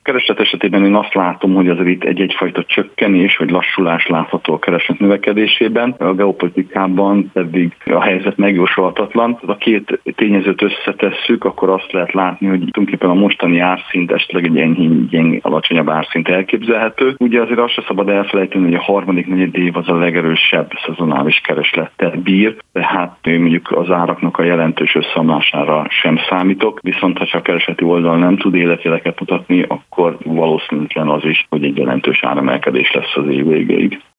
Kereslet esetében én azt látom, hogy azért itt egyfajta csökkenés vagy lassulás látható a kereslet növekedésében, a geopolitikában pedig a helyzet megjósolhatatlan. A két tényezőt összetesszük, akkor azt lehet látni, hogy tulajdonképpen a mostani árszint esetleg egy enyhén alacsonyabb árszint elképzelhető. Ugye azért azt se szabad elfelejteni, hogy a harmadik negyedév az a legerősebb szezonális kereslettel bír, tehát mondjuk az áraknak a jelentős összeomlására sem számítok, viszont ha a keresleti oldal nem tud életjeleket mutatni, akkor valószínűtlen az is, hogy egy jelentős áremelkedés lesz az év végéig.